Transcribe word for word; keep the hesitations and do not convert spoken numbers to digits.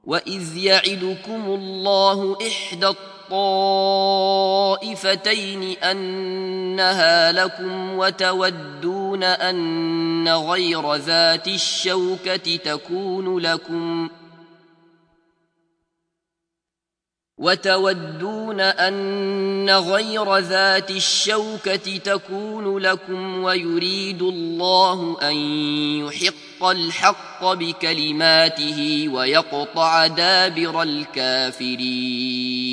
وإذ يعدكم الله إحدى الطائفتين أنها لكم وتودون أن غير ذات الشوكة تكون لكم وتودون أن غير ذات الشوكة تكون لكم ويريد الله أن يحق الحق بكلماته ويقطع دابر الكافرين.